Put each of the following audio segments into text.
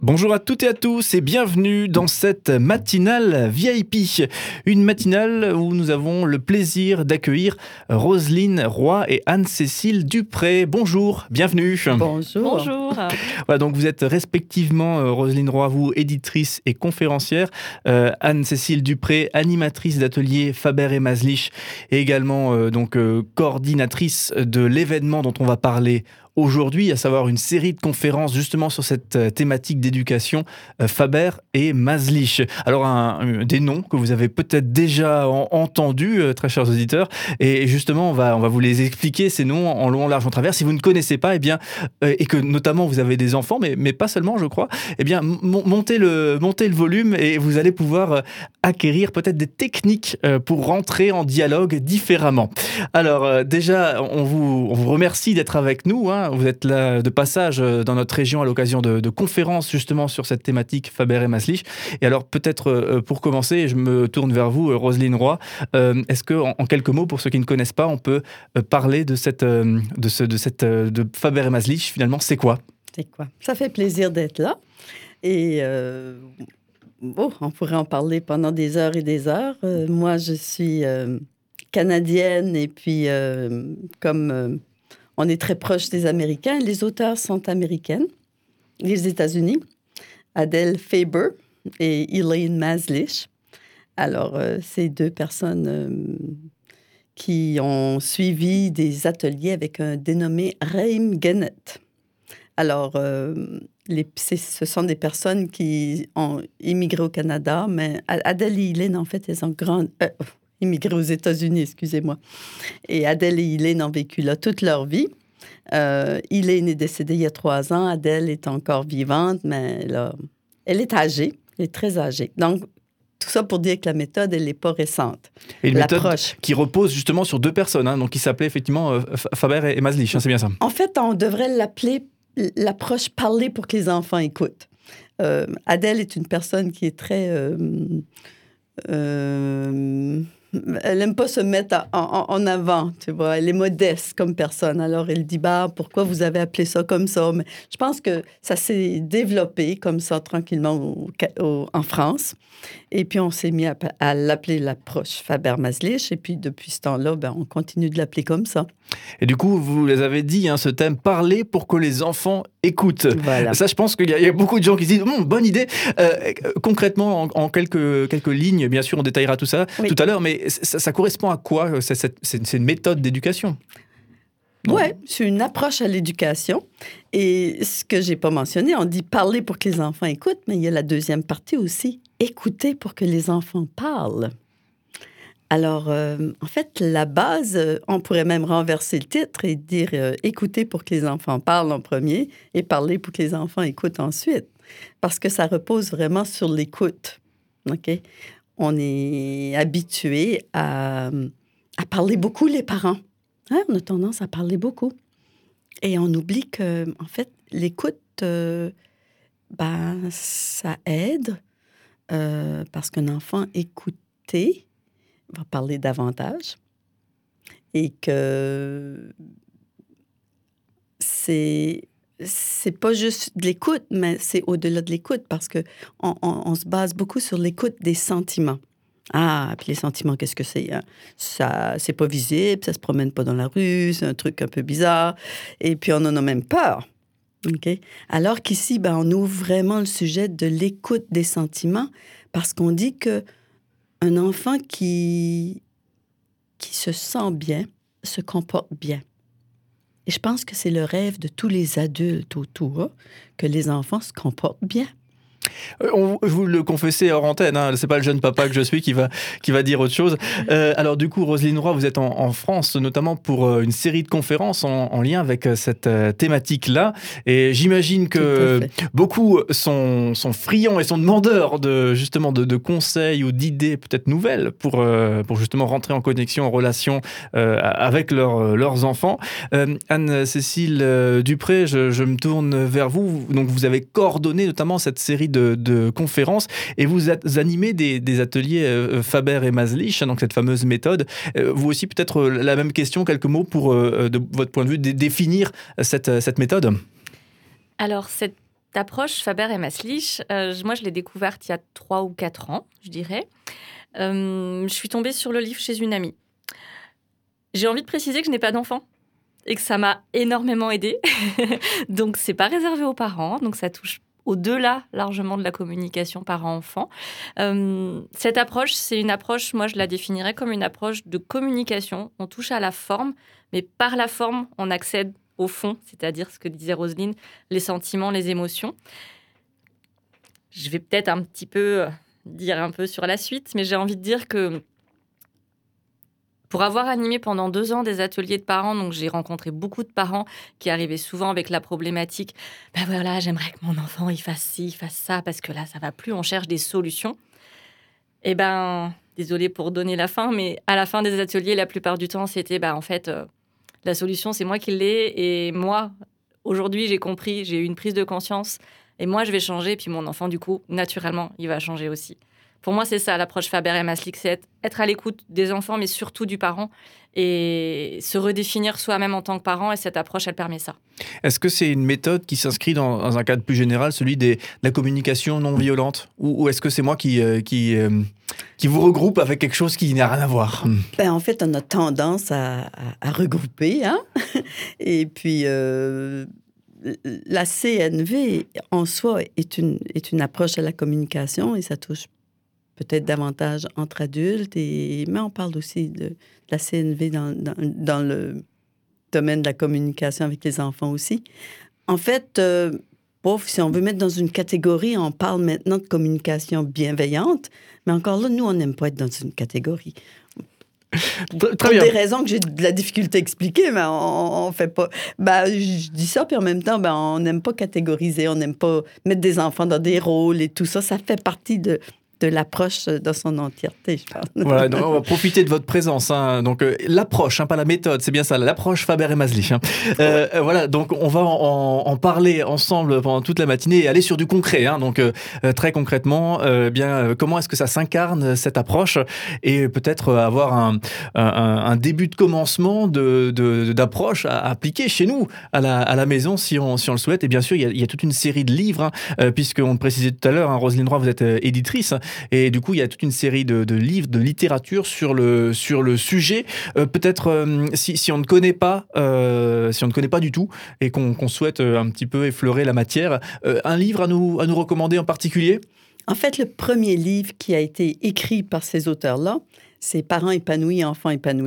Bonjour à toutes et à tous et bienvenue dans cette matinale VIP. Une matinale où nous avons le plaisir d'accueillir Roselyne Roy et Anne-Cécile Dupré. Bonjour, bienvenue. Bonjour. Bonjour. Voilà, donc vous êtes respectivement, Roselyne Roy, vous, éditrice et conférencière, Anne-Cécile Dupré, animatrice d'atelier Faber et Maslich et également coordinatrice de l'événement dont on va parler aujourd'hui, à savoir une série de conférences justement sur cette thématique d'éducation, Faber et Maslich. Alors des noms que vous avez peut-être déjà entendus, très chers auditeurs, et justement on va vous les expliquer, ces noms, en long, en large, en travers. Si vous ne connaissez pas, et que notamment vous avez des enfants, mais pas seulement, je crois, montez le volume et vous allez pouvoir acquérir peut-être des techniques pour rentrer en dialogue différemment. Alors déjà, on vous remercie d'être avec nous, hein. Vous êtes là de passage dans notre région à l'occasion de conférences justement sur cette thématique Faber et Maslich. Et alors peut-être pour commencer, je me tourne vers vous, Roselyne Roy. Est-ce que en quelques mots, pour ceux qui ne connaissent pas, on peut parler de Faber et Maslich? Finalement, c'est quoi? C'est quoi? Ça fait plaisir d'être là. Et on pourrait en parler pendant des heures et des heures. Moi, je suis canadienne et puis on est très proche des Américains, les auteurs sont américaines, les États-Unis, Adele Faber et Elaine Maslich. Alors, c'est deux personnes qui ont suivi des ateliers avec un dénommé Reim Gennet. Alors, ce sont des personnes qui ont immigré au Canada, mais Adele et Elaine, en fait, elles ont immigré aux États-Unis, excusez-moi. Et Adele et Elaine ont vécu là toute leur vie. Elaine est décédée il y a 3 ans. Adele est encore vivante, mais là, elle est âgée. Elle est très âgée. Donc, tout ça pour dire que la méthode, elle n'est pas récente. Et une méthode qui repose justement sur 2 personnes, hein, donc qui s'appelait effectivement Faber et Maslich, hein, c'est bien ça? En fait, on devrait l'appeler l'approche parler pour que les enfants écoutent. Adele est une personne qui est très... elle n'aime pas se mettre en avant, tu vois. Elle est modeste comme personne. Alors, elle dit, pourquoi vous avez appelé ça comme ça? Mais je pense que ça s'est développé comme ça, tranquillement, en France. Et puis, on s'est mis à l'appeler l'approche Faber-Maslich. Et puis, depuis ce temps-là, on continue de l'appeler comme ça. Et du coup, vous les avez dit, hein, ce thème, parler pour que les enfants écoutent. Voilà. Ça, je pense qu'il y a beaucoup de gens qui se disent, bonne idée. Concrètement, en quelques lignes, bien sûr, on détaillera tout ça tout à l'heure, mais ça correspond à quoi? C'est une méthode d'éducation? Oui, c'est une approche à l'éducation. Et ce que j'ai pas mentionné, on dit parler pour que les enfants écoutent, mais il y a la deuxième partie aussi, écouter pour que les enfants parlent. Alors, en fait, la base, on pourrait même renverser le titre et dire écouter pour que les enfants parlent en premier et parler pour que les enfants écoutent ensuite. Parce que ça repose vraiment sur l'écoute. OK? On est habitué à parler beaucoup, les parents. Hein? On a tendance à parler beaucoup. Et on oublie que, en fait, l'écoute, ça aide parce qu'un enfant écouté va parler davantage et que c'est pas juste de l'écoute, mais c'est au-delà de l'écoute parce que on se base beaucoup sur l'écoute des sentiments. Puis les sentiments, qu'est-ce que c'est? Hein? Ça, c'est pas visible, ça se promène pas dans la rue, c'est un truc un peu bizarre. Et puis, on en a même peur. Okay? Alors qu'ici, on ouvre vraiment le sujet de l'écoute des sentiments parce qu'on dit que un enfant qui se sent bien se comporte bien. Et je pense que c'est le rêve de tous les adultes autour, que les enfants se comportent bien. Je vous le confessais hors antenne, hein, c'est pas le jeune papa que je suis qui va dire autre chose. Alors du coup, Roselyne Roy, vous êtes en France, notamment pour une série de conférences en lien avec cette thématique-là. Et j'imagine que beaucoup sont friands et sont demandeurs de conseils ou d'idées peut-être nouvelles pour justement rentrer en connexion, en relation avec leurs enfants. Anne-Cécile Dupré, je me tourne vers vous. Donc vous avez coordonné notamment cette série de conférences et vous animez des ateliers Faber et Maslich, donc cette fameuse méthode. Vous aussi, peut-être la même question, quelques mots pour, de votre point de vue, définir cette méthode? Alors, cette approche Faber et Maslich, moi, je l'ai découverte il y a 3 ou 4 ans, je dirais. Je suis tombée sur le livre chez une amie. J'ai envie de préciser que je n'ai pas d'enfant et que ça m'a énormément aidée. Donc, c'est pas réservé aux parents. Donc, ça touche au-delà largement de la communication parent-enfant. Cette approche, c'est une approche, moi, je la définirais comme une approche de communication. On touche à la forme, mais par la forme, on accède au fond, c'est-à-dire ce que disait Roselyne, les sentiments, les émotions. Je vais peut-être un petit peu dire un peu sur la suite, mais j'ai envie de dire que pour avoir animé pendant 2 ans des ateliers de parents, donc j'ai rencontré beaucoup de parents qui arrivaient souvent avec la problématique « Ben voilà, j'aimerais que mon enfant il fasse ci, il fasse ça, parce que là, ça va plus, on cherche des solutions. » Eh ben, désolée pour donner la fin, mais à la fin des ateliers, la plupart du temps, c'était en fait, la solution, c'est moi qui l'ai. Et moi, aujourd'hui, j'ai compris, j'ai eu une prise de conscience. Et moi, je vais changer. Puis mon enfant, du coup, naturellement, il va changer aussi. Pour moi, c'est ça, l'approche Faber et Maslich, c'est être à l'écoute des enfants, mais surtout du parent, et se redéfinir soi-même en tant que parent. Et cette approche, elle permet ça. Est-ce que c'est une méthode qui s'inscrit dans un cadre plus général, celui de la communication non violente, ou est-ce que c'est moi qui vous regroupe avec quelque chose qui n'a rien à voir? En fait, on a tendance à regrouper, hein? Et puis, la CNV, en soi, est une approche à la communication, et ça touche peut-être davantage entre adultes, mais on parle aussi de la CNV dans le domaine de la communication avec les enfants aussi. En fait, si on veut mettre dans une catégorie, on parle maintenant de communication bienveillante, mais encore là, nous, on n'aime pas être dans une catégorie. Pour des raisons que j'ai de la difficulté à expliquer, mais on fait pas. Je dis ça, puis en même temps, on n'aime pas catégoriser, on n'aime pas mettre des enfants dans des rôles et tout ça. Ça fait partie de l'approche dans son entièreté, je pense. Voilà, donc on va profiter de votre présence. Hein. Donc, l'approche, pas la méthode, c'est bien ça, l'approche Faber et Maslich. Hein. Voilà, donc on va en parler ensemble pendant toute la matinée et aller sur du concret. Hein. Donc, très concrètement, comment est-ce que ça s'incarne, cette approche, et peut-être avoir un début de commencement d'approche à appliquer chez nous, à la maison, si on le souhaite. Et bien sûr, il y a toute une série de livres, hein, puisqu'on le précisait tout à l'heure, hein, Roselyne Roy, vous êtes éditrice. Et du coup, il y a toute une série de livres, de littérature sur le sujet. Peut-être si on ne connaît pas, du tout, et qu'on souhaite un petit peu effleurer la matière, un livre à nous recommander en particulier? En fait, le premier livre qui a été écrit par ces auteurs-là, c'est « Parents épanouis, enfants épanouis ».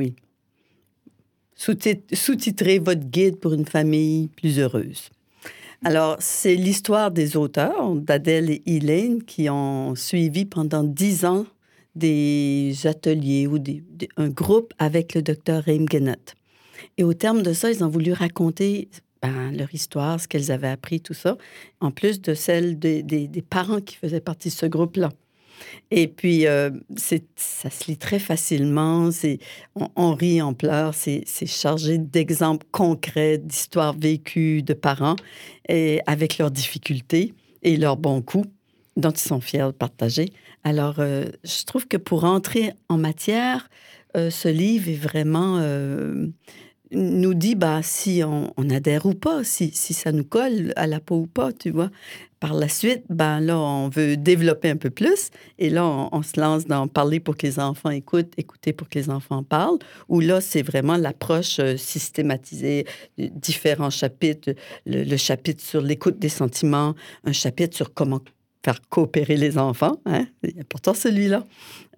Sous-titré « Votre guide pour une famille plus heureuse ». Alors, c'est l'histoire des auteurs, d'Adèle et Elaine, qui ont suivi pendant 10 ans des ateliers ou un groupe avec le docteur Reim Guénette. Et au terme de ça, ils ont voulu raconter leur histoire, ce qu'elles avaient appris, tout ça, en plus de celle des parents qui faisaient partie de ce groupe-là. Et puis, ça se lit très facilement, on rit, on pleure, c'est chargé d'exemples concrets, d'histoires vécues de parents, et avec leurs difficultés et leurs bons coups, dont ils sont fiers de partager. Alors, je trouve que pour entrer en matière, ce livre est vraiment... nous dit si on adhère ou pas, si ça nous colle à la peau ou pas, tu vois. Par la suite, là, on veut développer un peu plus, et là, on se lance dans parler pour que les enfants écoutent, écouter pour que les enfants parlent, où là, c'est vraiment l'approche systématisée, différents chapitres, le chapitre sur l'écoute des sentiments, un chapitre sur comment faire coopérer les enfants, hein? C'est important celui-là.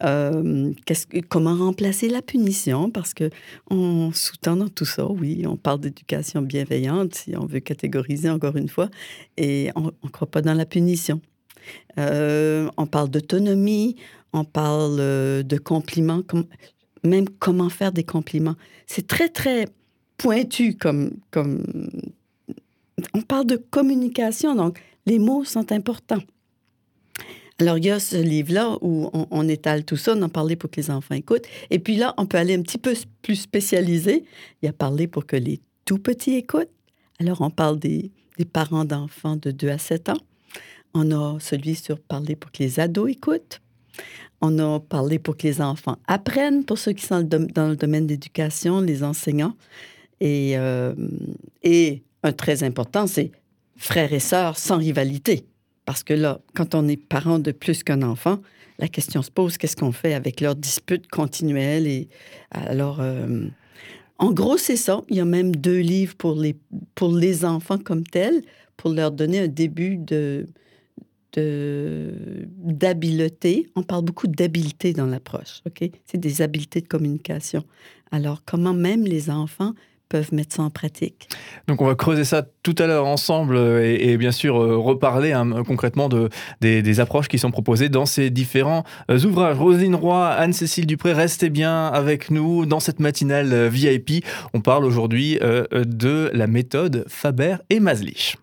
Comment remplacer la punition, parce qu'on sous-tend dans tout ça, oui, on parle d'éducation bienveillante, si on veut catégoriser encore une fois, et on ne croit pas dans la punition. On parle d'autonomie, on parle de compliments, même comment faire des compliments. C'est très, très pointu comme... On parle de communication, donc les mots sont importants. Alors, il y a ce livre-là où on étale tout ça, on en parlait pour que les enfants écoutent. Et puis là, on peut aller un petit peu plus spécialisé. Il y a parlé pour que les tout-petits écoutent. Alors, on parle des parents d'enfants de 2 à 7 ans. On a celui sur parler pour que les ados écoutent. On a parlé pour que les enfants apprennent, pour ceux qui sont dans le domaine d'éducation, les enseignants. Et un très important, c'est frères et sœurs sans rivalité. Parce que là, quand on est parent de plus qu'un enfant, la question se pose, qu'est-ce qu'on fait avec leurs disputes continuelles? Et alors, en gros, c'est ça. Il y a même 2 livres pour les enfants comme tels, pour leur donner un début d'habileté. On parle beaucoup d'habileté dans l'approche, OK? C'est des habiletés de communication. Alors, comment même les enfants peuvent mettre ça en pratique. Donc on va creuser ça tout à l'heure ensemble et bien sûr reparler concrètement des approches qui sont proposées dans ces différents ouvrages. Roselyne Roy, Anne-Cécile Dupré, restez bien avec nous dans cette matinale VIP. On parle aujourd'hui de la méthode Faber et Maslich.